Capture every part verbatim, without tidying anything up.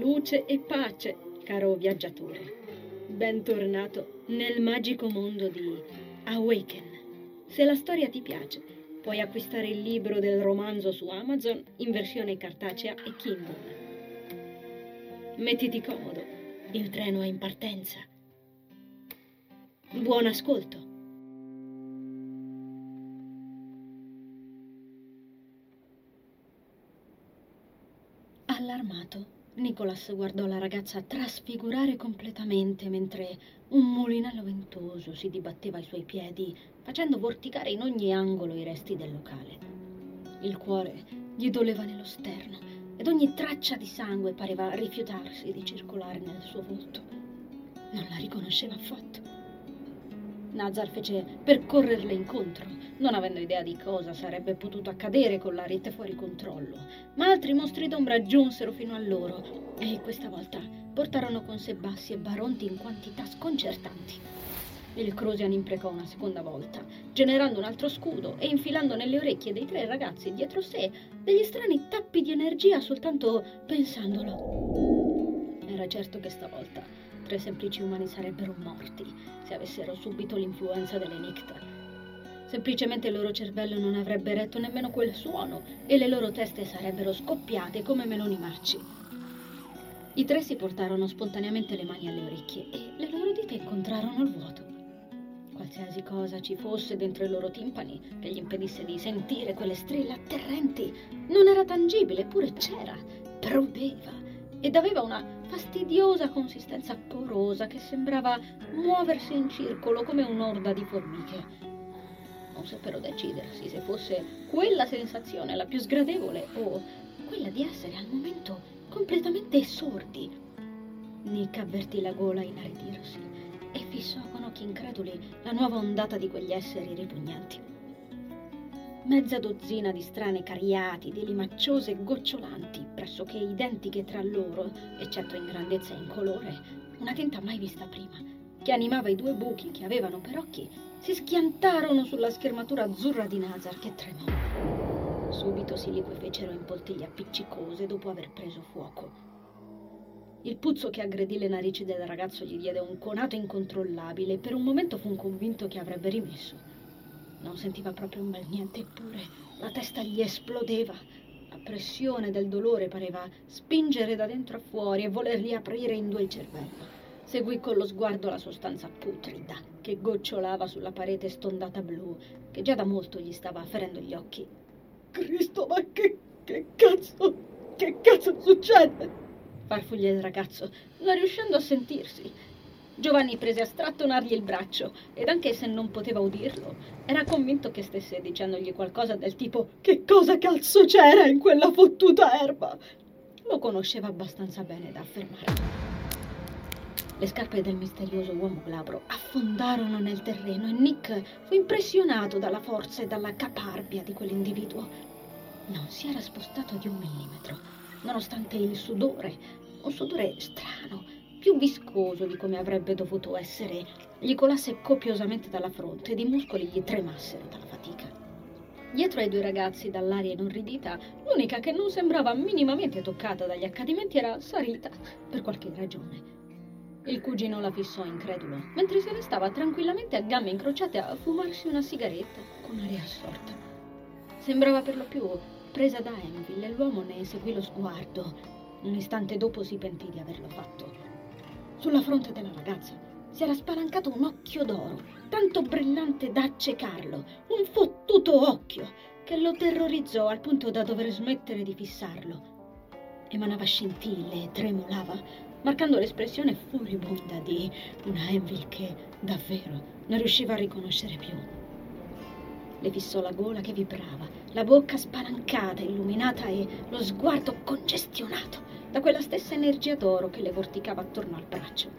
luce e pace, caro viaggiatore. Bentornato nel magico mondo di Awaken. Se la storia ti piace, puoi acquistare il libro del romanzo su Amazon in versione cartacea e Kindle. Mettiti comodo, il treno è in partenza. Buon ascolto. Allarmato, Nicholas guardò la ragazza trasfigurare completamente mentre un mulinello ventoso si dibatteva ai suoi piedi, facendo vorticare in ogni angolo i resti del locale. Il cuore gli doleva nello sterno ed ogni traccia di sangue pareva rifiutarsi di circolare nel suo volto. Non la riconosceva affatto. Nazar fece per correrle incontro, non avendo idea di cosa sarebbe potuto accadere con la rete fuori controllo, ma altri mostri d'ombra giunsero fino a loro e questa volta portarono con sé bassi e baronti in quantità sconcertanti. Il Crosian imprecò una seconda volta, generando un altro scudo e infilando nelle orecchie dei tre ragazzi dietro sé degli strani tappi di energia soltanto pensandolo. Era certo che stavolta tre semplici umani sarebbero morti se avessero subito l'influenza delle Nicta. Semplicemente il loro cervello non avrebbe retto nemmeno quel suono e le loro teste sarebbero scoppiate come meloni marci. I tre si portarono spontaneamente le mani alle orecchie e le loro dita incontrarono il vuoto. Qualsiasi cosa ci fosse dentro i loro timpani che gli impedisse di sentire quelle strille atterrenti non era tangibile, eppure c'era, proveva ed aveva una fastidiosa consistenza porosa che sembrava muoversi in circolo come un'orda di formiche. Non seppero decidersi se fosse quella sensazione la più sgradevole o quella di essere al momento completamente sordi. Nick avvertì la gola inaridirsi e fissò con occhi increduli la nuova ondata di quegli esseri ripugnanti. Mezza dozzina di strane cariatidi, limacciose e gocciolanti, pressoché identiche tra loro, eccetto in grandezza e in colore, una tinta mai vista prima, che animava i due buchi che avevano per occhi, si schiantarono sulla schermatura azzurra di Nazar che tremò. Subito si liquefecero in poltiglie appiccicose dopo aver preso fuoco. Il puzzo che aggredì le narici del ragazzo gli diede un conato incontrollabile e per un momento fu convinto che avrebbe rimesso. Non sentiva proprio un bel niente, eppure la testa gli esplodeva. La pressione del dolore pareva spingere da dentro a fuori e volergli aprire in due il cervello. Seguì con lo sguardo la sostanza putrida che gocciolava sulla parete stondata blu, che già da molto gli stava ferendo gli occhi. «Cristo, ma che, che cazzo, che cazzo succede?» farfugliò il ragazzo, non riuscendo a sentirsi. Giovanni prese a strattonargli il braccio ed anche se non poteva udirlo, era convinto che stesse dicendogli qualcosa del tipo «Che cosa cazzo c'era in quella fottuta erba?» Lo conosceva abbastanza bene da affermare. Le scarpe del misterioso uomo glabro affondarono nel terreno e Nick fu impressionato dalla forza e dalla caparbia di quell'individuo. Non si era spostato di un millimetro, nonostante il sudore, un sudore strano, più viscoso di come avrebbe dovuto essere, gli colasse copiosamente dalla fronte ed i muscoli gli tremassero dalla fatica. Dietro ai due ragazzi, dall'aria inorridita, l'unica che non sembrava minimamente toccata dagli accadimenti era Sarita, per qualche ragione. Il cugino la fissò incredulo, mentre se ne stava tranquillamente a gambe incrociate a fumarsi una sigaretta con aria assorta. Sembrava per lo più presa da envy e l'uomo ne seguì lo sguardo. Un istante dopo si pentì di averlo fatto. Sulla fronte della ragazza si era spalancato un occhio d'oro, tanto brillante da accecarlo, un fottuto occhio che lo terrorizzò al punto da dover smettere di fissarlo. Emanava scintille e tremolava, marcando l'espressione furibonda di una Envil che, davvero, non riusciva a riconoscere più. Le fissò la gola che vibrava, la bocca spalancata, illuminata e lo sguardo congestionato da quella stessa energia d'oro che le vorticava attorno al braccio.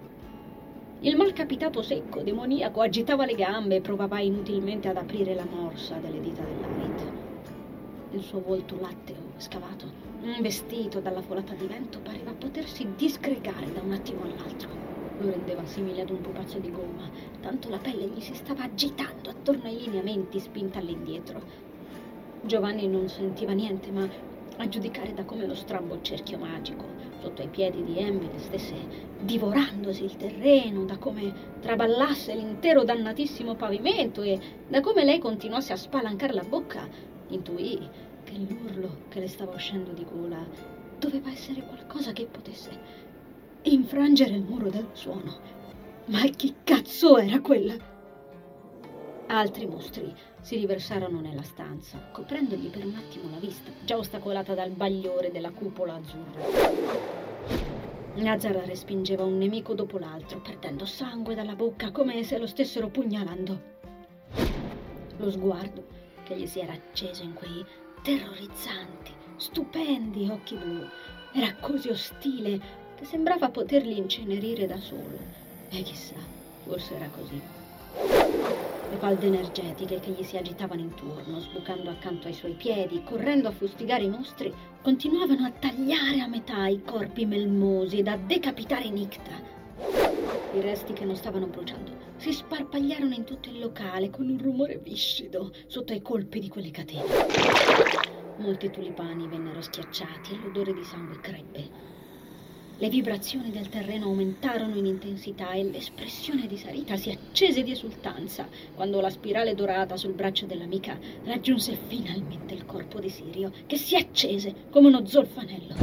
Il malcapitato secco, demoniaco, agitava le gambe e provava inutilmente ad aprire la morsa delle dita dell'Arit. Il suo volto latteo, scavato, investito dalla folata di vento, pareva potersi disgregare da un attimo all'altro. Lo rendeva simile ad un pupazzo di gomma, tanto la pelle gli si stava agitando attorno ai lineamenti, spinta all'indietro. Giovanni non sentiva niente, ma a giudicare da come lo strambo cerchio magico sotto i piedi di Emily stesse divorandosi il terreno, da come traballasse l'intero dannatissimo pavimento e da come lei continuasse a spalancare la bocca, intuì che l'urlo che le stava uscendo di gola doveva essere qualcosa che potesse infrangere il muro del suono. Ma chi cazzo era quella? Altri mostri si riversarono nella stanza, coprendogli per un attimo la vista, già ostacolata dal bagliore della cupola azzurra. Nazar respingeva un nemico dopo l'altro, perdendo sangue dalla bocca come se lo stessero pugnalando. Lo sguardo che gli si era acceso in quei terrorizzanti, stupendi occhi blu era così ostile che sembrava poterli incenerire da solo. E chissà, forse era così. Le falde energetiche che gli si agitavano intorno, sbucando accanto ai suoi piedi, correndo a fustigare i mostri, continuavano a tagliare a metà i corpi melmosi ed a decapitare Nicta. I resti che non stavano bruciando si sparpagliarono in tutto il locale con un rumore viscido sotto i colpi di quelle catene. Molti tulipani vennero schiacciati e l'odore di sangue crebbe. Le vibrazioni del terreno aumentarono in intensità e l'espressione di Sarita si accese di esultanza quando la spirale dorata sul braccio dell'amica raggiunse finalmente il corpo di Sirio, che si accese come uno zolfanello.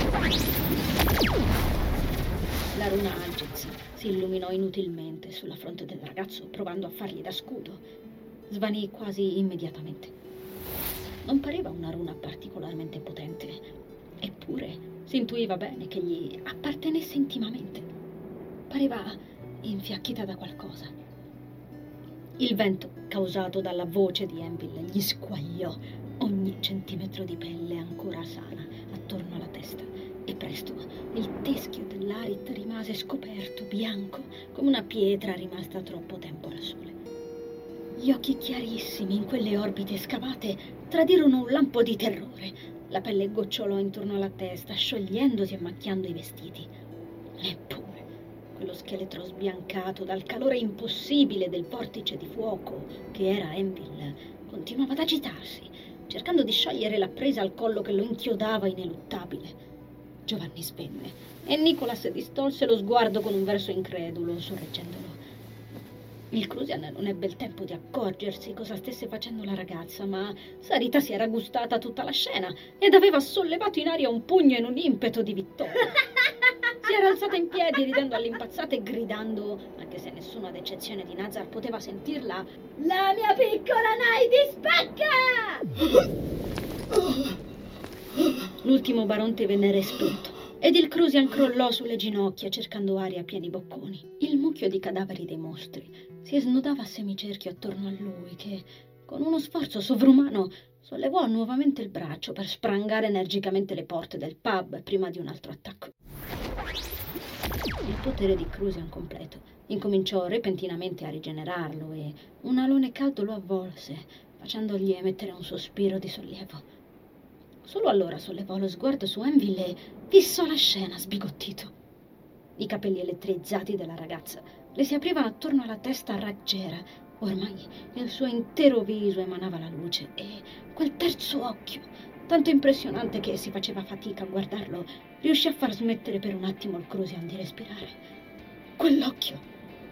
La runa Agiz si illuminò inutilmente sulla fronte del ragazzo, provando a fargli da scudo. Svanì quasi immediatamente. Non pareva una runa particolarmente potente, eppure si intuiva bene che gli appartenesse intimamente. Pareva infiacchita da qualcosa. Il vento, causato dalla voce di Envil, gli squagliò ogni centimetro di pelle ancora sana attorno alla testa e presto il teschio dell'Arit rimase scoperto, bianco, come una pietra rimasta troppo tempo al sole. Gli occhi chiarissimi in quelle orbite scavate tradirono un lampo di terrore. La pelle gocciolò intorno alla testa, sciogliendosi e macchiando i vestiti. Eppure, quello scheletro sbiancato dal calore impossibile del vortice di fuoco che era Envil continuava ad agitarsi, cercando di sciogliere la presa al collo che lo inchiodava ineluttabile. Giovanni svenne e Nicolas distolse lo sguardo con un verso incredulo, sorreggendolo. Il Crusian non ebbe il tempo di accorgersi cosa stesse facendo la ragazza, ma Sarita si era gustata tutta la scena ed aveva sollevato in aria un pugno in un impeto di vittoria. Si era alzata in piedi ridendo all'impazzata e gridando, anche se nessuno ad eccezione di Nazar poteva sentirla: «La mia piccola Naidi spacca!» L'ultimo baronte venne respinto ed il Crusian crollò sulle ginocchia cercando aria a pieni bocconi. Il mucchio di cadaveri dei mostri si snodava a semicerchio attorno a lui che, con uno sforzo sovrumano, sollevò nuovamente il braccio per sprangare energicamente le porte del pub prima di un altro attacco. Il potere di Crusian completo incominciò repentinamente a rigenerarlo e un alone caldo lo avvolse, facendogli emettere un sospiro di sollievo. Solo allora sollevò lo sguardo su Envil e fissò la scena sbigottito. I capelli elettrizzati della ragazza le si aprivano attorno alla testa raggiera. Ormai il suo intero viso emanava la luce e quel terzo occhio, tanto impressionante che si faceva fatica a guardarlo, riuscì a far smettere per un attimo il Crusian di respirare. Quell'occhio!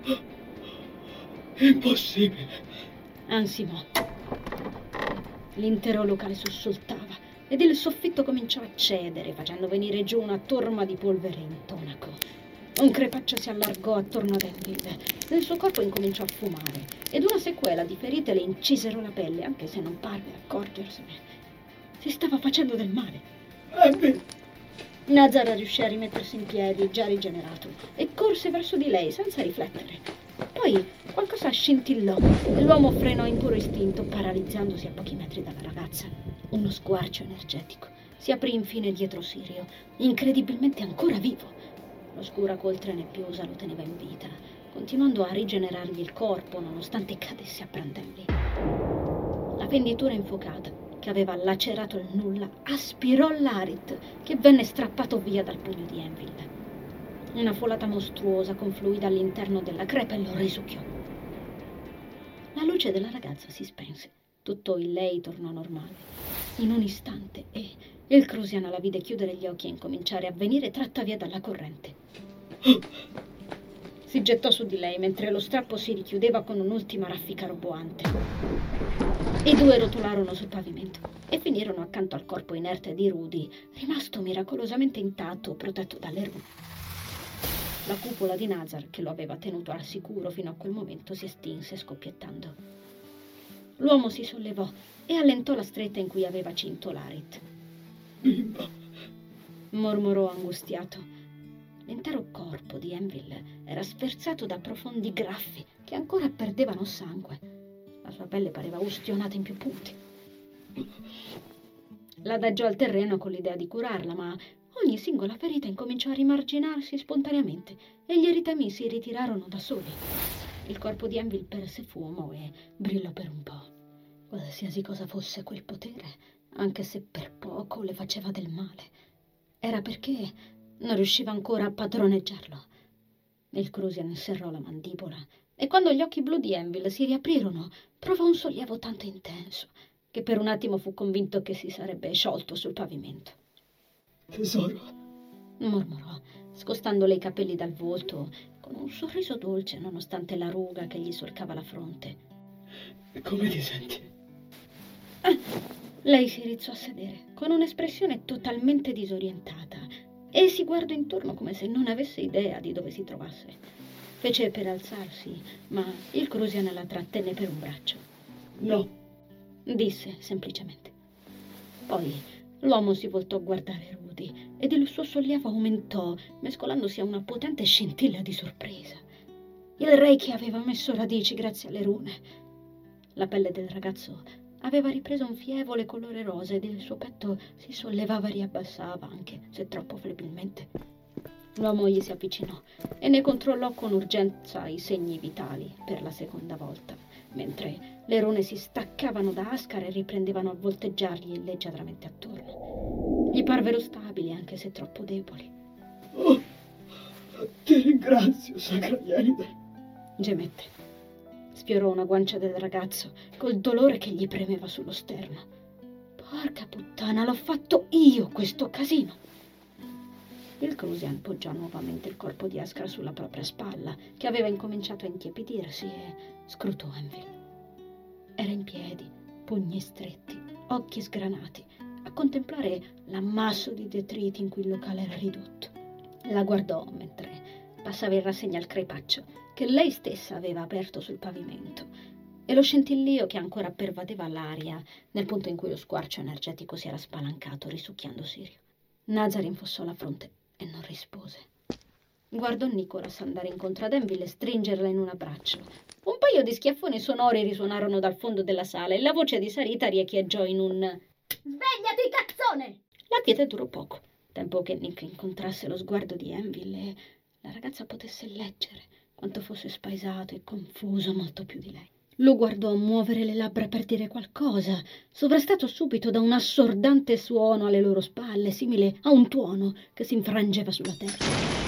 Impossibile! Ansimò. L'intero locale sussultava ed il soffitto cominciò a cedere, facendo venire giù una torma di polvere intonaco. Un crepaccio si allargò attorno ad Envil, il suo corpo incominciò a fumare, ed una sequela di ferite le incisero la pelle, anche se non parve accorgersene. Si stava facendo del male. Envil! Nazar riuscì a rimettersi in piedi, già rigenerato, e corse verso di lei senza riflettere. Poi qualcosa scintillò e l'uomo frenò in puro istinto, paralizzandosi a pochi metri dalla ragazza. Uno squarcio energetico si aprì infine dietro Sirio, incredibilmente ancora vivo. L'oscura coltre nebbiosa lo teneva in vita, continuando a rigenerargli il corpo nonostante cadesse a brandelli. La fenditura infuocata, che aveva lacerato il nulla, aspirò l'Arit, che venne strappato via dal pugno di Envil. Una folata mostruosa confluì dall'interno della crepa e lo risucchiò. La luce della ragazza si spense. Tutto in lei tornò normale, in un istante, e Il Crusian la vide chiudere gli occhi e incominciare a venire tratta via dalla corrente. Si gettò su di lei mentre lo strappo si richiudeva con un'ultima raffica roboante. I due rotolarono sul pavimento e finirono accanto al corpo inerte di Rudy, rimasto miracolosamente intatto, protetto dalle rune. La cupola di Nazar, che lo aveva tenuto al sicuro fino a quel momento, si estinse scoppiettando. L'uomo si sollevò e allentò la stretta in cui aveva cinto Larit. Bimba, Mormorò angustiato. L'intero corpo di Envil era sferzato da profondi graffi che ancora perdevano sangue. La sua pelle pareva ustionata in più punti. L'adagiò al terreno con l'idea di curarla, ma ogni singola ferita incominciò a rimarginarsi spontaneamente e gli eritemi si ritirarono da soli. Il corpo di Envil perse fumo e brillò per un po'. Qualsiasi cosa fosse quel potere, anche se per poco le faceva del male, era perché non riusciva ancora a padroneggiarlo. Il Crusian serrò la mandibola e quando gli occhi blu di Envil si riaprirono provò un sollievo tanto intenso che per un attimo fu convinto che si sarebbe sciolto sul pavimento. tesoro, Mormorò, scostandole i capelli dal volto con un sorriso dolce nonostante la ruga che gli solcava la fronte. come ti senti? Ah, lei si rizzò a sedere con un'espressione totalmente disorientata e si guardò intorno come se non avesse idea di dove si trovasse. Fece per alzarsi, ma il Crusian la trattenne per un braccio. No, Disse semplicemente. Poi l'uomo si voltò a guardare Rudy ed il suo sollievo aumentò, mescolandosi a una potente scintilla di sorpresa. Il Reiki aveva messo radici grazie alle rune. La pelle del ragazzo aveva ripreso un fievole colore rosa ed il suo petto si sollevava e riabbassava, anche se troppo flebilmente. L'uomo gli si avvicinò e ne controllò con urgenza i segni vitali per la seconda volta, mentre le rune si staccavano da Ascar e riprendevano a volteggiargli leggiadramente attorno. Gli parvero stabili, anche se troppo deboli. oh, ti ringrazio, Sacra Ienide. Gemette. Sfiorò una guancia del ragazzo col dolore che gli premeva sullo sterno. Porca puttana, l'ho fatto io questo casino! Il Crusian poggiò nuovamente il corpo di Ascar sulla propria spalla, che aveva incominciato a intiepidirsi, e scrutò Envil. Era in piedi, pugni stretti, occhi sgranati, a contemplare l'ammasso di detriti in cui il locale era ridotto. La guardò mentre passava in rassegna il crepaccio che lei stessa aveva aperto sul pavimento e lo scintillio che ancora pervadeva l'aria nel punto in cui lo squarcio energetico si era spalancato risucchiando Sirio. Nazar infossò la fronte e non rispose. Guardò Nicholas andare incontro ad Envil e stringerla in un abbraccio. Un paio di schiaffoni sonori risuonarono dal fondo della sala e la voce di Sarita riecheggiò in un «Svegliati, cazzone!». La quiete durò poco, tempo che Nick incontrasse lo sguardo di Envil e la ragazza potesse leggere quanto fosse spaesato e confuso molto più di lei. Lo guardò muovere le labbra per dire qualcosa, sovrastato subito da un assordante suono alle loro spalle, simile a un tuono che si infrangeva sulla terra.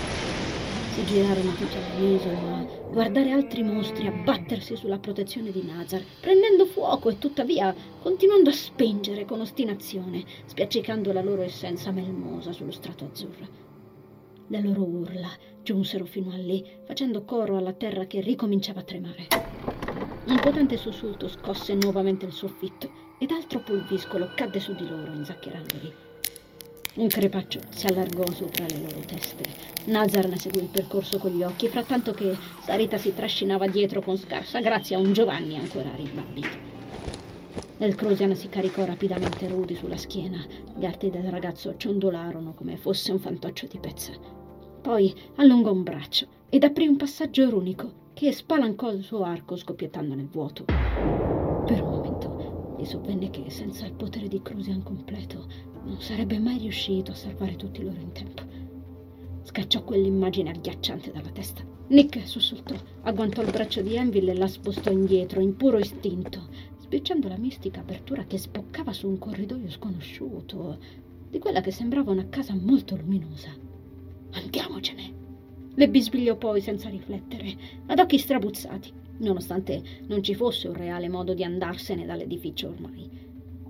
Si girarono tutti all'isola a guardare altri mostri abbattersi sulla protezione di Nazar, prendendo fuoco e tuttavia continuando a spingere con ostinazione, spiaccicando la loro essenza melmosa sullo strato azzurro. Le loro urla giunsero fino a lì, facendo coro alla terra che ricominciava a tremare. Un potente sussulto scosse nuovamente il soffitto ed altro pulviscolo cadde su di loro, inzaccherandoli. Un crepaccio si allargò sopra le loro teste. Nazar ne seguì il percorso con gli occhi, frattanto che Sarita si trascinava dietro con scarsa grazia un Giovanni ancora rimbambito. Il Crusian si caricò rapidamente Rudy sulla schiena. Gli arti del ragazzo ciondolarono come fosse un fantoccio di pezza. Poi allungò un braccio ed aprì un passaggio runico che spalancò il suo arco scoppiettando nel vuoto. Per un momento gli sovvenne che senza il potere di Crusian completo non sarebbe mai riuscito a salvare tutti loro in tempo. Scacciò quell'immagine agghiacciante dalla testa. Nick sussultò, agguantò il braccio di Envil e la spostò indietro in puro istinto, sbirciando la mistica apertura che sboccava su un corridoio sconosciuto, di quella che sembrava una casa molto luminosa. «Andiamocene!» le bisbigliò poi senza riflettere, ad occhi strabuzzati, nonostante non ci fosse un reale modo di andarsene dall'edificio ormai.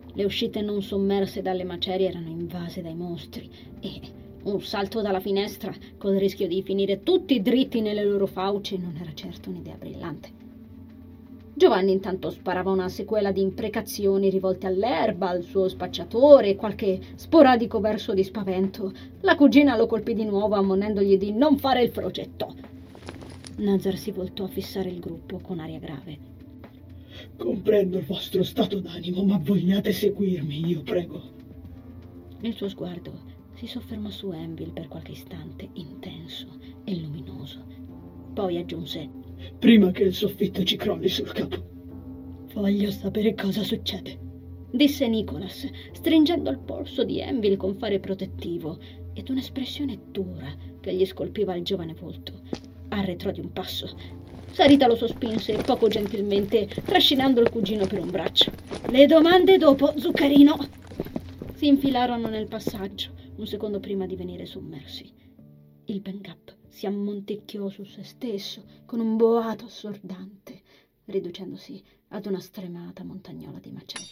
le uscite non sommerse dalle macerie erano invase dai mostri e un salto dalla finestra col rischio di finire tutti dritti nelle loro fauci non era certo un'idea brillante. Giovanni intanto sparava una sequela di imprecazioni rivolte all'erba, al suo spacciatore e qualche sporadico verso di spavento. La cugina lo colpì di nuovo ammonendogli di non fare il frocetto. Nazar si voltò a fissare il gruppo con aria grave. Comprendo il vostro stato d'animo, ma vogliate seguirmi, io prego. Il suo sguardo si soffermò su Envil per qualche istante, intenso e luminoso. Poi aggiunse: prima che il soffitto ci crolli sul capo. Voglio sapere cosa succede, disse Nicholas, stringendo il polso di Envil con fare protettivo ed un'espressione dura che gli scolpiva il giovane volto. Arretrò di un passo. Sarita lo sospinse poco gentilmente, trascinando il cugino per un braccio. Le domande dopo, zuccherino! Si infilarono nel passaggio, un secondo prima di venire sommersi. Il Bengap si ammonticchiò su se stesso con un boato assordante, riducendosi ad una stremata montagnola di macerie.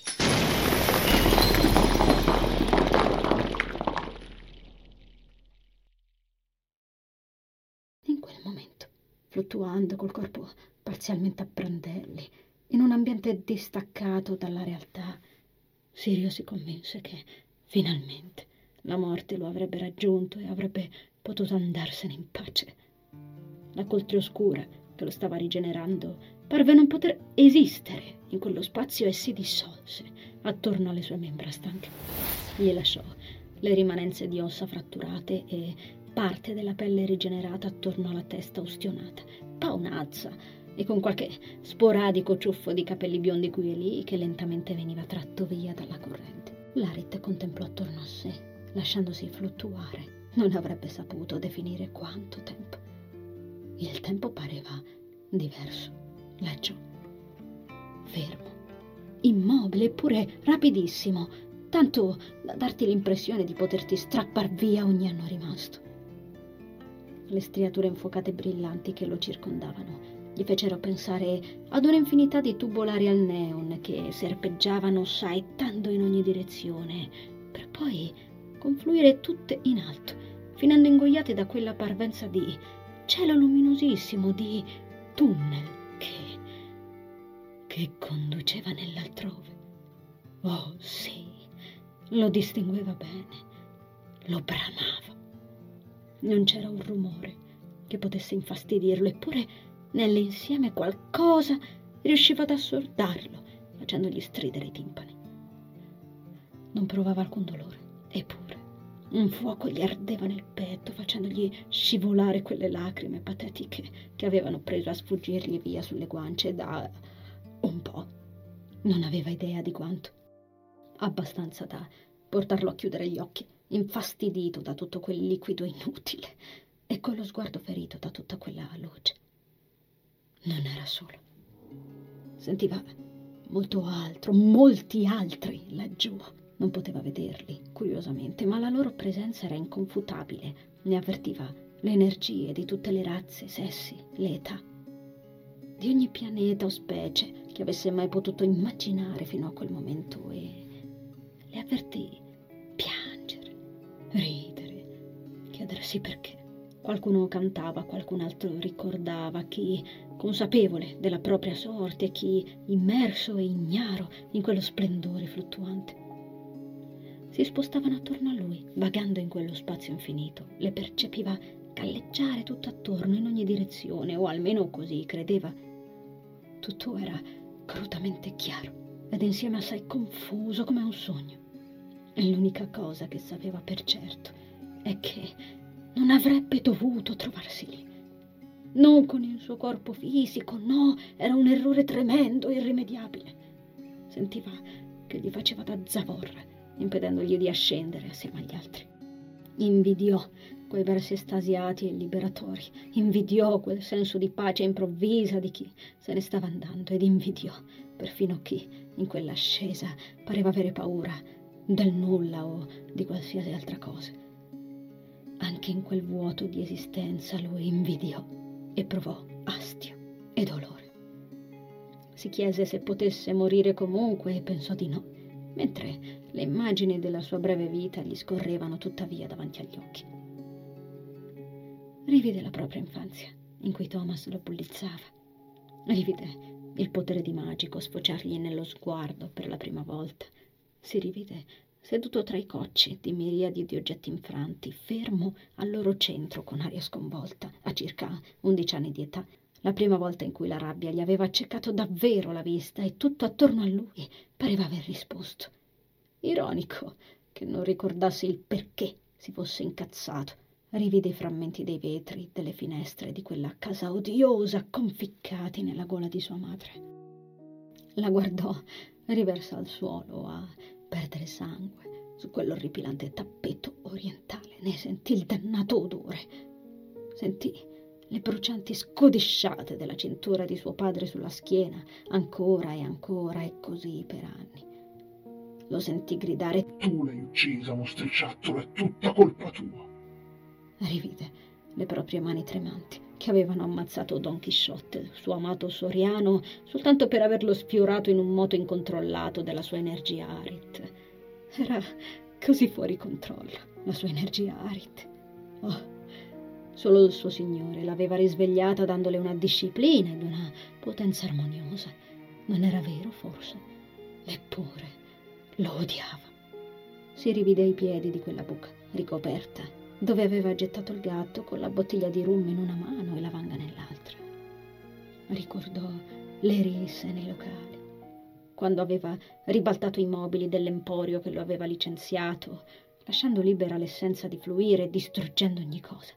In quel momento, fluttuando col corpo parzialmente a brandelli, in un ambiente distaccato dalla realtà, Sirio si convinse che, finalmente, la morte lo avrebbe raggiunto e avrebbe potuto andarsene in pace. La coltre oscura che lo stava rigenerando parve non poter esistere in quello spazio e si dissolse attorno alle sue membra stanche. Gli lasciò le rimanenze di ossa fratturate e parte della pelle rigenerata attorno alla testa ustionata, paonazza e con qualche sporadico ciuffo di capelli biondi qui e lì che lentamente veniva tratto via dalla corrente. Larit contemplò attorno a sé, lasciandosi fluttuare. Non avrebbe saputo definire quanto tempo. Il tempo pareva diverso, laggiù, fermo, immobile eppure rapidissimo, tanto da darti l'impressione di poterti strappar via ogni anno rimasto. Le striature infuocate e brillanti che lo circondavano gli fecero pensare ad un'infinità di tubolari al neon che serpeggiavano saettando in ogni direzione, per poi confluire tutte in alto, finendo ingoiate da quella parvenza di cielo luminosissimo, di tunnel che, che conduceva nell'altrove. Oh sì, lo distingueva bene, lo bramava. Non c'era un rumore che potesse infastidirlo, eppure nell'insieme qualcosa riusciva ad assordarlo, facendogli stridere i timpani. Non provava alcun dolore, eppure un fuoco gli ardeva nel petto, facendogli scivolare quelle lacrime patetiche che avevano preso a sfuggirgli via sulle guance da un po'. Non aveva idea di quanto. Abbastanza da portarlo a chiudere gli occhi, infastidito da tutto quel liquido inutile e con lo sguardo ferito da tutta quella luce. Non era solo. Sentiva molto altro, molti altri laggiù. Non poteva vederli, curiosamente, ma la loro presenza era inconfutabile. Ne avvertiva le energie di tutte le razze, sessi, le età, di ogni pianeta o specie che avesse mai potuto immaginare fino a quel momento, e le avvertì piangere, ridere, chiedersi perché. Qualcuno cantava, qualcun altro ricordava, chi consapevole della propria sorte e chi immerso e ignaro in quello splendore fluttuante. Si spostavano attorno a lui, vagando in quello spazio infinito. Le percepiva galleggiare tutto attorno in ogni direzione, o almeno così credeva. Tutto era crudamente chiaro ed insieme assai confuso come un sogno. E l'unica cosa che sapeva per certo è che non avrebbe dovuto trovarsi lì. Non con il suo corpo fisico, no, era un errore tremendo, irrimediabile. Sentiva che gli faceva da zavorra, impedendogli di ascendere assieme agli altri. Invidiò quei versi estasiati e liberatori, invidiò quel senso di pace improvvisa di chi se ne stava andando, ed invidiò perfino chi, in quell'ascesa, pareva avere paura del nulla o di qualsiasi altra cosa. Anche in quel vuoto di esistenza lui invidiò e provò astio e dolore. Si chiese se potesse morire comunque e pensò di no. mentre le immagini della sua breve vita gli scorrevano tuttavia davanti agli occhi. Rivide la propria infanzia, in cui Thomas lo bullizzava. Rivide il potere di Magico sfociargli nello sguardo per la prima volta. Si rivide seduto tra i cocci di miriadi di oggetti infranti, fermo al loro centro con aria sconvolta, a circa undici anni di età, la prima volta in cui la rabbia gli aveva accecato davvero la vista e tutto attorno a lui pareva aver risposto. Ironico che non ricordasse il perché si fosse incazzato. Rivide i frammenti dei vetri delle finestre di quella casa odiosa conficcati nella gola di sua madre. La guardò riversa al suolo a perdere sangue su quell'orripilante tappeto orientale. Ne sentì il dannato odore. Sentì le brucianti scodisciate della cintura di suo padre sulla schiena, ancora e ancora, e così per anni. Lo sentì gridare: tu l'hai uccisa, mostriciattolo, è tutta colpa tua. Rivide le proprie mani tremanti che avevano ammazzato Don Chisciotte, suo amato soriano, soltanto per averlo sfiorato in un moto incontrollato della sua energia Arit. Era così fuori controllo, la sua energia Arit. Oh, solo il suo signore l'aveva risvegliata dandole una disciplina ed una potenza armoniosa. Non era vero, forse? Eppure lo odiava. Si rivide ai piedi di quella buca ricoperta, dove aveva gettato il gatto con la bottiglia di rum in una mano e la vanga nell'altra. Ricordò le risse nei locali, quando aveva ribaltato i mobili dell'emporio che lo aveva licenziato, lasciando libera l'essenza di fluire e distruggendo ogni cosa.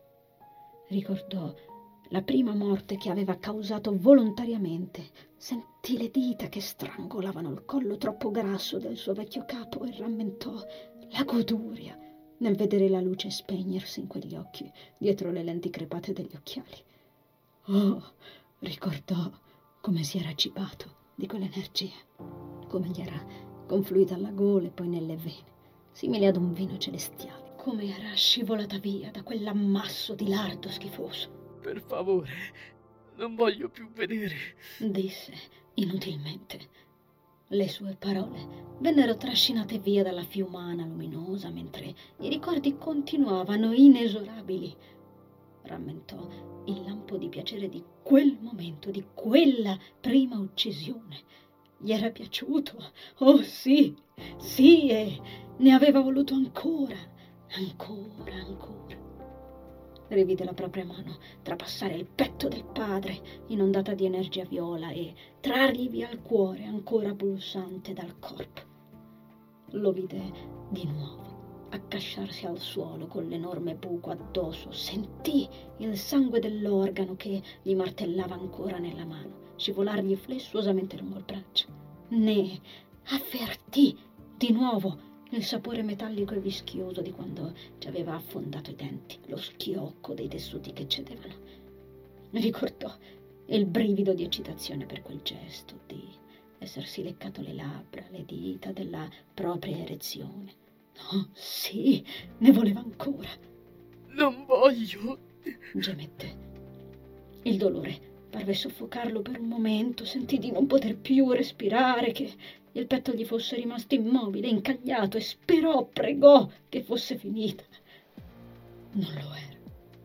Ricordò la prima morte che aveva causato volontariamente. Sentì le dita che strangolavano il collo troppo grasso del suo vecchio capo e rammentò la goduria nel vedere la luce spegnersi in quegli occhi dietro le lenti crepate degli occhiali. Oh, ricordò come si era cibato di quell'energia, come gli era confluita alla gola e poi nelle vene, simile ad un vino celestiale, come era scivolata via da quell'ammasso di lardo schifoso. Per favore, non voglio più vedere, disse inutilmente. Le sue parole vennero trascinate via dalla fiumana luminosa mentre i ricordi continuavano inesorabili. Rammentò il lampo di piacere di quel momento, di quella prima uccisione. Gli era piaciuto, oh sì, sì, e ne aveva voluto ancora, ancora, ancora. Rivide la propria mano trapassare il petto del padre, inondata di energia viola, e trargli via il cuore ancora pulsante dal corpo. Lo vide di nuovo accasciarsi al suolo con l'enorme buco addosso. Sentì il sangue dell'organo che gli martellava ancora nella mano scivolargli flessuosamente lungo il braccio. Ne avvertì di nuovo il sapore metallico e vischioso di quando ci aveva affondato i denti, lo schiocco dei tessuti che cedevano. Ricordò il brivido di eccitazione per quel gesto, di essersi leccato le labbra, le dita della propria erezione. Oh, sì, ne voleva ancora. Non voglio, gemette. Il dolore parve soffocarlo per un momento, sentì di non poter più respirare, che il petto gli fosse rimasto immobile, incagliato, e sperò, pregò che fosse finita. Non lo era.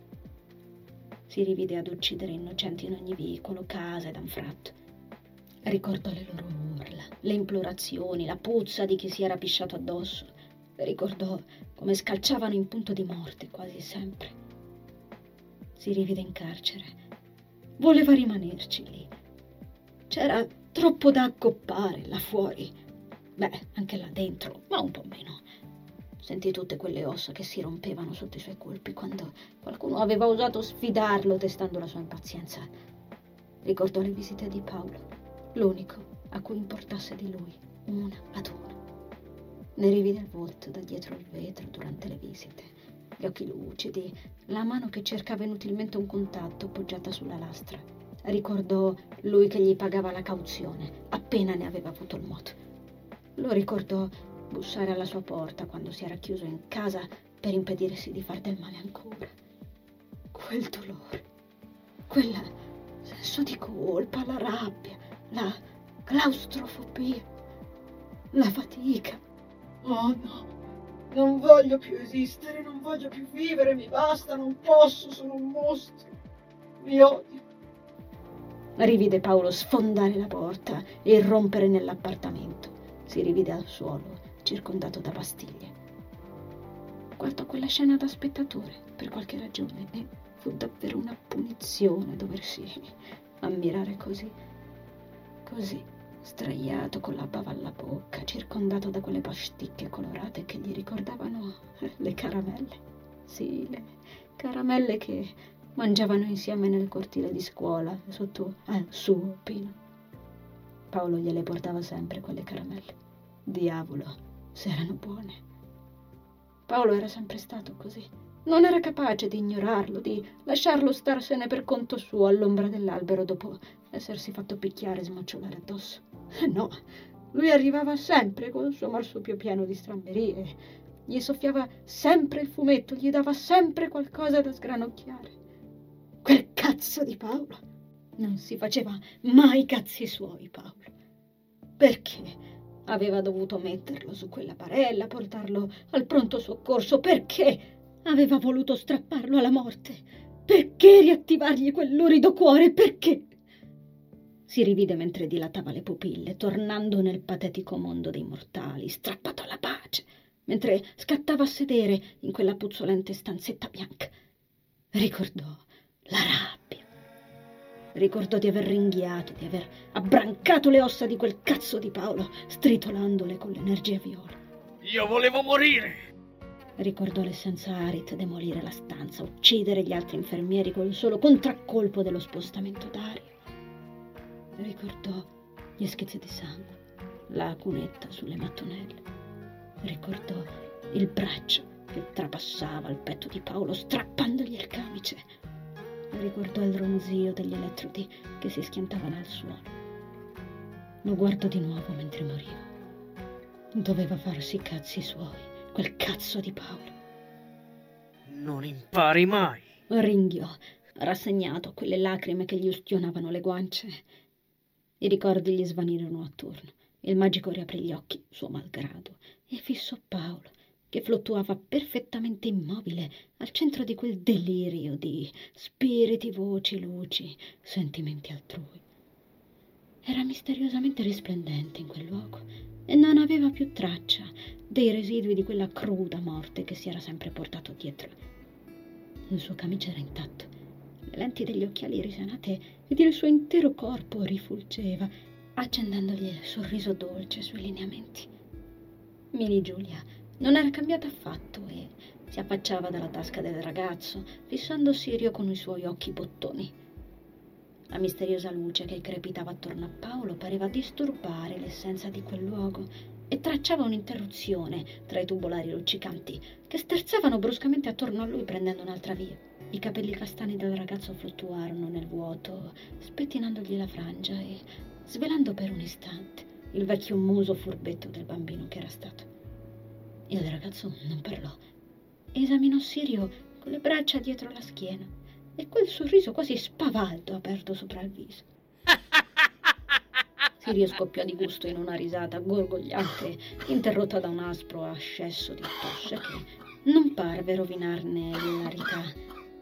Si rivide ad uccidere innocenti in ogni vicolo, casa ed anfratto. Ricordò le loro urla, le implorazioni, la puzza di chi si era pisciato addosso. Ricordò come scalciavano in punto di morte quasi sempre. Si rivide in carcere. Voleva rimanerci lì. C'era troppo da accoppare là fuori. Beh, anche là dentro, ma un po' meno. Sentì tutte quelle ossa che si rompevano sotto i suoi colpi quando qualcuno aveva osato sfidarlo testando la sua impazienza. Ricordò le visite di Paolo, l'unico a cui importasse di lui, una ad una. Ne rivide il volto da dietro il vetro durante le visite, gli occhi lucidi, la mano che cercava inutilmente un contatto appoggiata sulla lastra. Ricordò lui che gli pagava la cauzione appena ne aveva avuto il modo. Lo ricordò bussare alla sua porta quando si era chiuso in casa per impedirsi di far del male ancora. Quel dolore, quel senso di colpa, la rabbia, la claustrofobia. la fatica. Oh no, non voglio più esistere, non voglio più vivere, mi basta, non posso, sono un mostro. Mi odio. Rivide Paolo sfondare la porta e irrompere nell'appartamento. Si rivide al suolo, circondato da pastiglie. Guardò quella scena da spettatore per qualche ragione e fu davvero una punizione doversi ammirare così, così, straiato con la bava alla bocca, circondato da quelle pasticche colorate che gli ricordavano le caramelle. Sì, le caramelle che mangiavano insieme nel cortile di scuola, sotto al suo pino. Paolo gliele portava sempre quelle caramelle. Diavolo, se erano buone. Paolo era sempre stato così. Non era capace di ignorarlo, di lasciarlo starsene per conto suo all'ombra dell'albero dopo essersi fatto picchiare e smocciolare addosso. No, lui arrivava sempre col suo marsupio pieno di stramberie. Gli soffiava sempre il fumetto, gli dava sempre qualcosa da sgranocchiare. Quel cazzo di Paolo! Non si faceva mai i cazzi suoi, Paolo. Perché aveva dovuto metterlo su quella barella, portarlo al pronto soccorso? Perché aveva voluto strapparlo alla morte? Perché riattivargli quell'urido cuore? Perché? Si rivide mentre dilatava le pupille, tornando nel patetico mondo dei mortali, strappato alla pace, mentre scattava a sedere in quella puzzolente stanzetta bianca. Ricordò la rabbia. Ricordò di aver ringhiato, di aver abbrancato le ossa di quel cazzo di Paolo, stritolandole con l'energia viola. Io volevo morire! Ricordò l'essenza Arit demolire la stanza, uccidere gli altri infermieri col solo contraccolpo dello spostamento d'aria. Ricordò gli schizzi di sangue, la cunetta sulle mattonelle. Ricordò il braccio che trapassava il petto di Paolo, strappandogli il camice. Ricordò il ronzio degli elettrodi che si schiantavano al suolo. Lo guardò di nuovo mentre moriva. Doveva farsi i cazzi suoi, quel cazzo di Paolo. Non impari mai. Ringhiò, rassegnato a quelle lacrime che gli ustionavano le guance. I ricordi gli svanirono attorno. Il magico riaprì gli occhi, suo malgrado, e fissò Paolo, che fluttuava perfettamente immobile al centro di quel delirio di spiriti, voci, luci, sentimenti altrui. Era misteriosamente risplendente in quel luogo e non aveva più traccia dei residui di quella cruda morte che si era sempre portato dietro. Il suo camice era intatto, le lenti degli occhiali risanate ed il suo intero corpo rifulgeva, accendendogli il sorriso dolce sui lineamenti. Mini Giulia non era cambiata affatto e si affacciava dalla tasca del ragazzo, fissando Sirio con i suoi occhi bottoni. La misteriosa luce che crepitava attorno a Paolo pareva disturbare l'essenza di quel luogo e tracciava un'interruzione tra i tubolari luccicanti che sterzavano bruscamente attorno a lui prendendo un'altra via. I capelli castani del ragazzo fluttuarono nel vuoto, spettinandogli la frangia e svelando per un istante il vecchio muso furbetto del bambino che era stato. Il ragazzo non parlò. Esaminò Sirio con le braccia dietro la schiena e quel sorriso quasi spavaldo aperto sopra il viso. Sirio scoppiò di gusto in una risata gorgogliante, interrotta da un aspro ascesso di tosse che non parve rovinarne l'ilarità.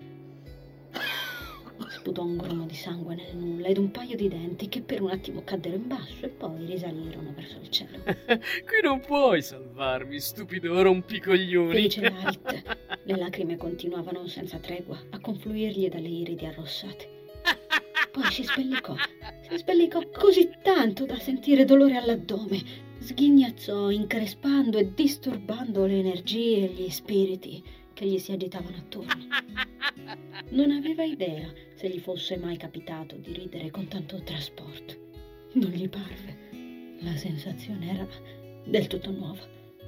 Sputò un grumo di sangue nel nulla ed un paio di denti che per un attimo caddero in basso e poi risalirono verso il cielo. Qui non puoi salvarmi, stupido rompicoglioni. Fece Light. Le lacrime continuavano senza tregua a confluirgli dalle iridi arrossate. Poi si spellicò, si spellicò così tanto da sentire dolore all'addome. Sghignazzò, increspando e disturbando le energie e gli spiriti che gli si agitavano attorno. Non aveva idea se gli fosse mai capitato di ridere con tanto trasporto. Non gli parve. La sensazione era del tutto nuova.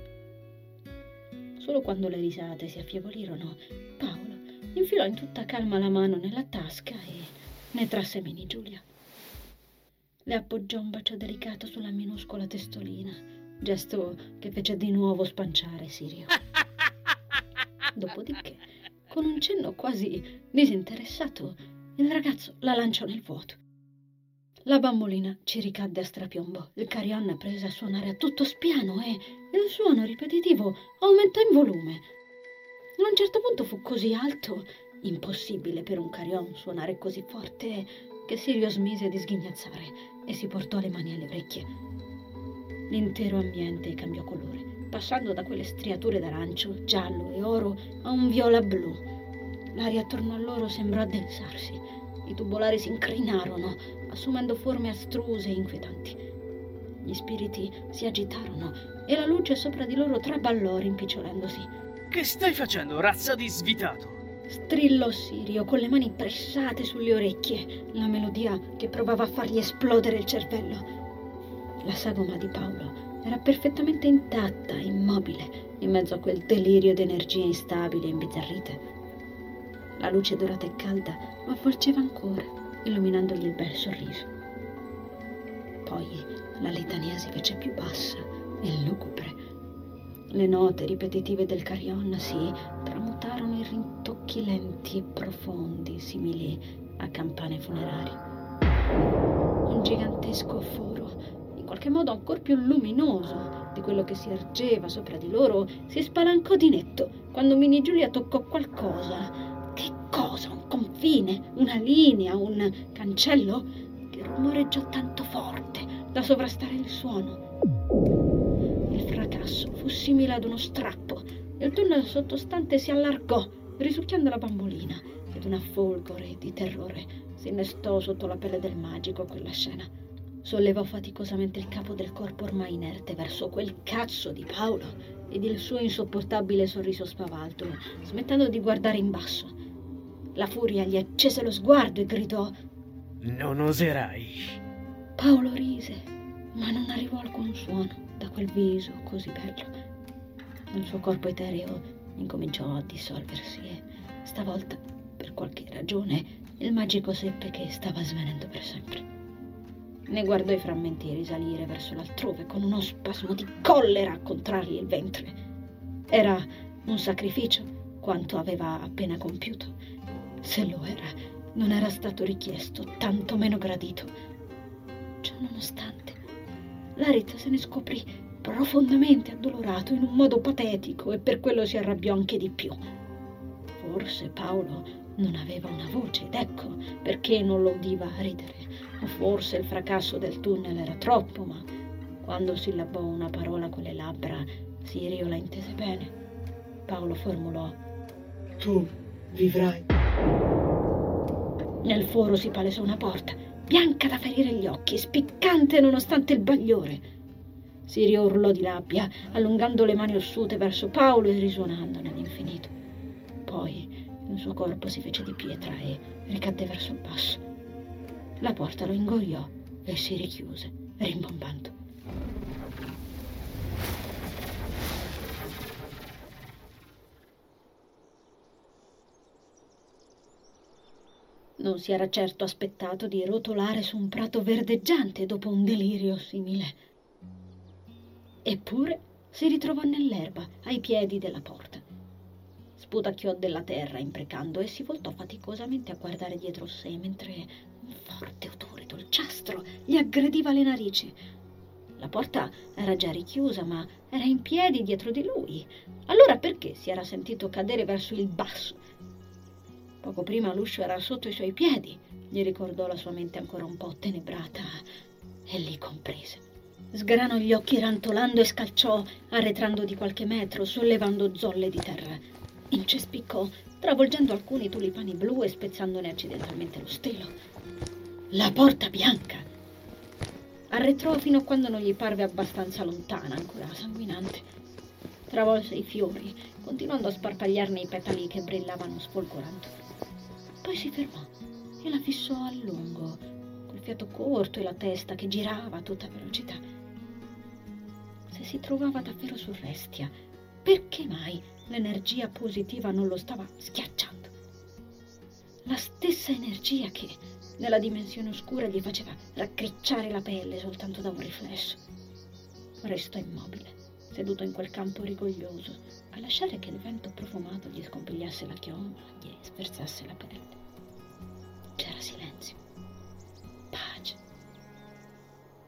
Solo quando le risate si affievolirono, Paolo infilò in tutta calma la mano nella tasca e ne trasse Mini Giulia. Le appoggiò un bacio delicato sulla minuscola testolina, gesto che fece di nuovo spanciare Sirio. Dopodiché, con un cenno quasi disinteressato, il ragazzo la lanciò nel vuoto. La bambolina ci ricadde a strapiombo. Il carillon prese a suonare a tutto spiano e il suono ripetitivo aumentò in volume. A un certo punto fu così alto, impossibile per un carillon suonare così forte, che Sirio smise di sghignazzare e si portò le mani alle orecchie. L'intero ambiente cambiò colore, passando da quelle striature d'arancio, giallo e oro a un viola blu. L'aria attorno a loro sembrò addensarsi. I tubolari si incrinarono, assumendo forme astruse e inquietanti. Gli spiriti si agitarono e la luce sopra di loro traballò rimpicciolendosi. Che stai facendo, razza di svitato? Strillò Sirio con le mani pressate sulle orecchie, la melodia che provava a fargli esplodere il cervello. La sagoma di Paolo era perfettamente intatta, immobile, in mezzo a quel delirio di energie instabili e imbizzarrite. La luce dorata e calda lo avvolgeva ancora, illuminandogli il bel sorriso. Poi la litania si fece più bassa e lugubre. Le note ripetitive del carillon si tramutarono in rintocchi lenti e profondi, simili a campane funerari. Un gigantesco foro, in qualche modo ancor più luminoso di quello che si ergeva sopra di loro, si spalancò di netto quando Mini Giulia toccò qualcosa. Che cosa? Un confine? Una linea? Un cancello? Che rumoreggiò tanto forte da sovrastare il suono. Il fracasso fu simile ad uno strappo e il tunnel sottostante si allargò, risucchiando la bambolina, ed una folgore di terrore si innestò sotto la pelle del magico a quella scena. Sollevò faticosamente il capo del corpo ormai inerte verso quel cazzo di Paolo ed il suo insopportabile sorriso spavaldo, smettendo di guardare in basso. La furia gli accese lo sguardo e gridò: Non oserai. Paolo rise, ma non arrivò alcun suono da quel viso così bello. Il suo corpo etereo incominciò a dissolversi e stavolta, per qualche ragione, il magico seppe che stava svenendo per sempre. Ne guardò i frammenti risalire verso l'altrove con uno spasmo di collera a contrargli il ventre. Era un sacrificio quanto aveva appena compiuto. Se lo era, non era stato richiesto, tanto meno gradito. Ciò nonostante, Larit se ne scoprì profondamente addolorato in un modo patetico e per quello si arrabbiò anche di più. Forse Paolo non aveva una voce ed ecco perché non lo udiva ridere. O forse il fracasso del tunnel era troppo, ma quando sillabò una parola con le labbra, Sirio la intese bene. Paolo formulò: Tu vivrai. Nel foro si palesò una porta, bianca da ferire gli occhi, spiccante nonostante il bagliore. Sirio urlò di rabbia, allungando le mani ossute verso Paolo e risuonando nell'infinito. Poi il suo corpo si fece di pietra e ricadde verso il basso. La porta lo ingoiò e si richiuse, rimbombando. Non si era certo aspettato di rotolare su un prato verdeggiante dopo un delirio simile. Eppure si ritrovò nell'erba, ai piedi della porta. Sputacchiò della terra imprecando e si voltò faticosamente a guardare dietro sé mentre un forte odore dolciastro gli aggrediva le narici. La porta era già richiusa, ma era in piedi dietro di lui. Allora perché si era sentito cadere verso il basso? Poco prima l'uscio era sotto i suoi piedi, gli ricordò la sua mente ancora un po' tenebrata e li comprese. Sgranò gli occhi rantolando e scalciò, arretrando di qualche metro, sollevando zolle di terra. Incespiccò, travolgendo alcuni tulipani blu e spezzandone accidentalmente lo stelo. La porta bianca! Arretrò fino a quando non gli parve abbastanza lontana, ancora sanguinante. Travolse i fiori, continuando a sparpagliarne i petali che brillavano sfolgorando. Poi si fermò e la fissò a lungo, col fiato corto e la testa che girava a tutta velocità. Se si trovava davvero su Restia, perché mai l'energia positiva non lo stava schiacciando? La stessa energia che nella dimensione oscura gli faceva raccricciare la pelle soltanto da un riflesso. Restò immobile, seduto in quel campo rigoglioso, a lasciare che il vento profumato gli scompigliasse la chioma, gli sferzasse la pelle. C'era silenzio, pace,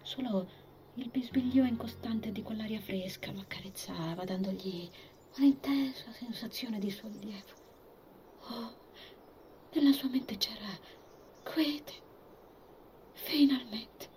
Solo il bisbiglio incostante di quell'aria fresca lo accarezzava, dandogli un'intensa sensazione di sollievo. Oh, nella sua mente c'era quiete. Finalmente.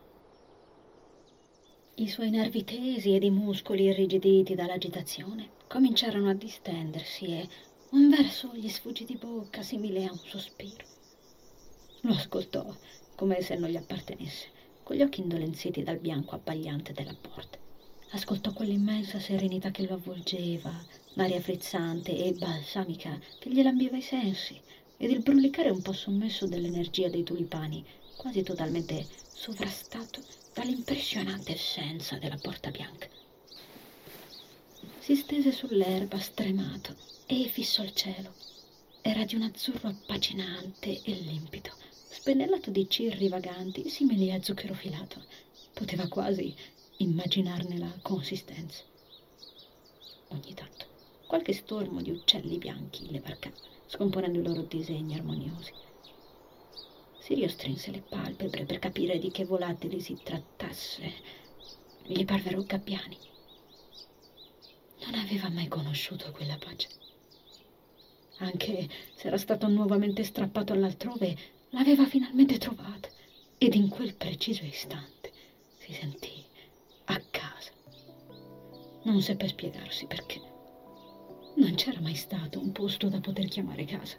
I suoi nervi tesi ed i muscoli irrigiditi dall'agitazione cominciarono a distendersi e un verso gli sfuggì di bocca simile a un sospiro. Lo ascoltò come se non gli appartenesse, con gli occhi indolenziti dal bianco abbagliante della porta. Ascoltò quell'immensa serenità che lo avvolgeva, l'aria frizzante e balsamica che gli lambiva i sensi, ed il brulicare un po' sommesso dell'energia dei tulipani, quasi totalmente sovrastato dall'impressionante essenza della porta bianca. Si stese sull'erba stremato e fissò il cielo. Era di un azzurro appacinante e limpido, spennellato di cirri vaganti simili a zucchero filato. Poteva quasi immaginarne la consistenza. Ogni tanto qualche stormo di uccelli bianchi le varcava, scomponendo i loro disegni armoniosi. Sirio strinse le palpebre per capire di che volatili si trattasse. Gli parvero gabbiani. Non aveva mai conosciuto quella pace. Anche se era stato nuovamente strappato all'altrove, l'aveva finalmente trovata, ed in quel preciso istante si sentì a casa. Non seppe spiegarsi perché. Non c'era mai stato un posto da poter chiamare casa.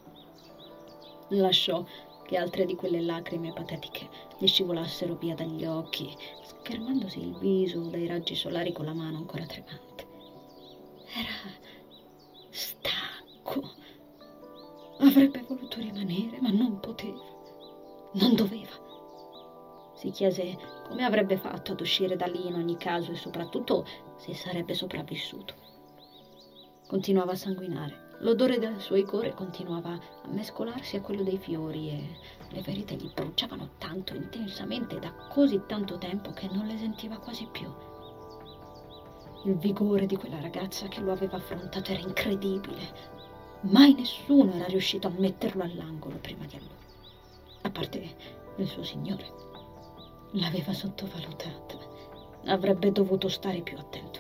Lasciò che altre di quelle lacrime patetiche gli scivolassero via dagli occhi, schermandosi il viso dai raggi solari con la mano ancora tremante. Era stanco. Avrebbe voluto rimanere, ma non poteva. Non doveva. Si chiese come avrebbe fatto ad uscire da lì in ogni caso e soprattutto se sarebbe sopravvissuto. Continuava a sanguinare. L'odore delle sue core continuava a mescolarsi a quello dei fiori e le ferite gli bruciavano tanto intensamente da così tanto tempo che non le sentiva quasi più. Il vigore di quella ragazza che lo aveva affrontato era incredibile. Mai nessuno era riuscito a metterlo all'angolo prima di allora, a parte il suo signore. L'aveva sottovalutata. Avrebbe dovuto stare più attento.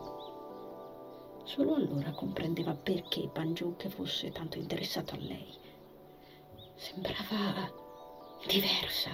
Solo allora comprendeva perché Banjuk fosse tanto interessato a lei. Sembrava diversa.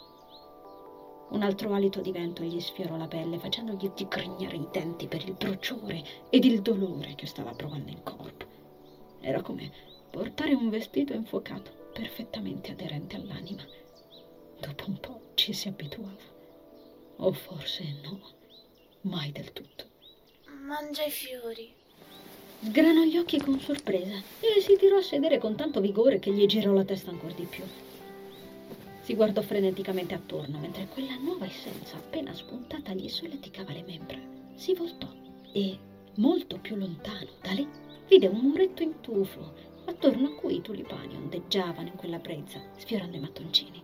Un altro alito di vento gli sfiorò la pelle, facendogli digrignare i denti per il bruciore ed il dolore che stava provando in corpo. Era come portare un vestito infuocato, perfettamente aderente all'anima. Dopo un po' ci si abituava. O forse no, mai del tutto. Mangia i fiori. Sgranò gli occhi con sorpresa e si tirò a sedere con tanto vigore che gli girò la testa ancora di più. Si guardò freneticamente attorno mentre quella nuova essenza appena spuntata gli solleticava le membra. Si voltò e, molto più lontano da lì, vide un muretto in tufo attorno a cui i tulipani ondeggiavano in quella brezza, sfiorando i mattoncini.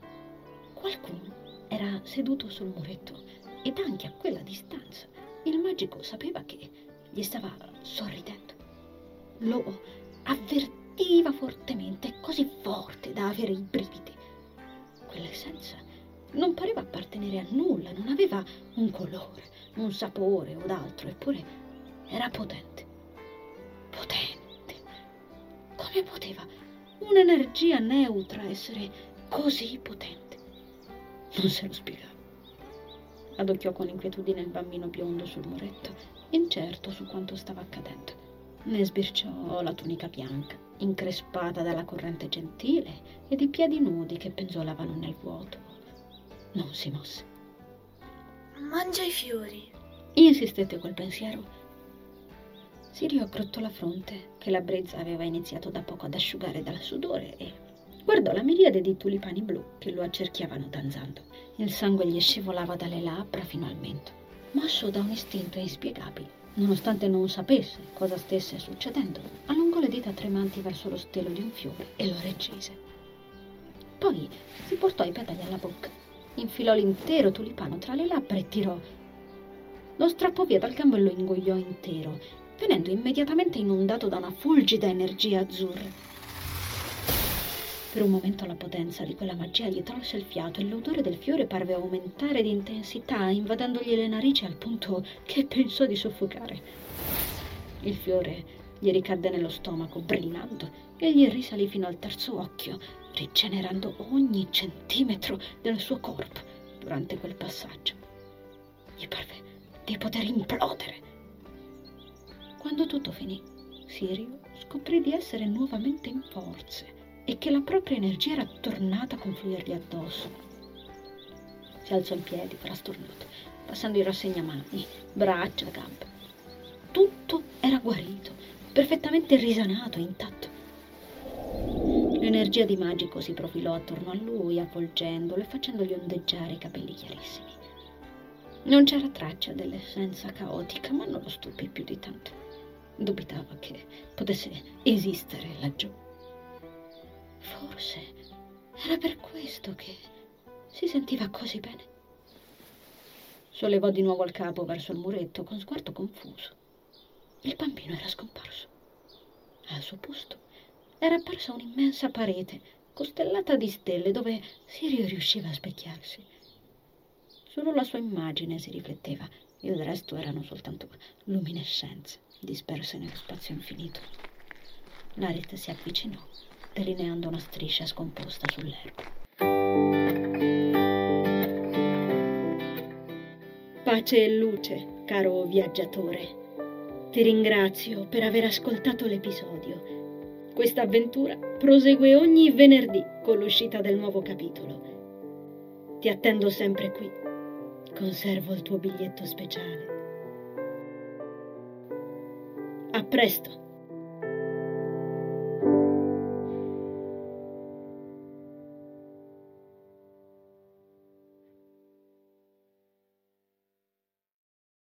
Qualcuno era seduto sul muretto ed anche a quella distanza il magico sapeva che gli stava sorridendo. Lo avvertiva fortemente, così forte da avere i brividi. Quell'essenza non pareva appartenere a nulla, non aveva un colore, un sapore o d'altro, eppure era potente. Potente. Come poteva un'energia neutra essere così potente? Non se lo spiegava. Adocchiò con inquietudine il bambino biondo sul muretto, incerto su quanto stava accadendo. Ne sbirciò la tunica bianca, increspata dalla corrente gentile, ed i piedi nudi che penzolavano nel vuoto. Non si mosse. Mangia i fiori. Insistette quel pensiero. Sirio aggrottò la fronte, che la brezza aveva iniziato da poco ad asciugare dal sudore, e guardò la miriade di tulipani blu che lo accerchiavano danzando. Il sangue gli scivolava dalle labbra fino al mento. Mosso da un istinto inspiegabile, nonostante non sapesse cosa stesse succedendo, allungò le dita tremanti verso lo stelo di un fiore e lo recise. Poi si portò i petali alla bocca, infilò l'intero tulipano tra le labbra e tirò. Lo strappò via dal gambo e lo ingoiò intero, venendo immediatamente inondato da una fulgida energia azzurra. Per un momento la potenza di quella magia gli tolse il fiato e l'odore del fiore parve aumentare di intensità, invadendogli le narici al punto che pensò di soffocare. Il fiore gli ricadde nello stomaco, brillando, e gli risalì fino al terzo occhio, rigenerando ogni centimetro del suo corpo durante quel passaggio. Gli parve di poter implodere. Quando tutto finì, Sirio scoprì di essere nuovamente in forze e che la propria energia era tornata a confluirgli addosso. Si alzò in piedi, frastornato, passando in rassegna mani, braccia, gambe. Tutto era guarito, perfettamente risanato e intatto. L'energia di Magico si profilò attorno a lui, avvolgendolo e facendogli ondeggiare i capelli chiarissimi. Non c'era traccia dell'essenza caotica, ma non lo stupì più di tanto. Dubitava che potesse esistere laggiù. Forse era per questo che si sentiva così bene. Sollevò di nuovo il capo verso il muretto con sguardo confuso. Il bambino era scomparso. Al suo posto era apparsa un'immensa parete costellata di stelle dove Sirio riusciva a specchiarsi. Solo la sua immagine si rifletteva, il resto erano soltanto luminescenze disperse nello spazio infinito. L'Arit si avvicinò, delineando una striscia scomposta sull'erba. Pace e luce, caro viaggiatore. Ti ringrazio per aver ascoltato l'episodio. Questa avventura prosegue ogni venerdì con l'uscita del nuovo capitolo. Ti attendo sempre qui. Conservo il tuo biglietto speciale. A presto!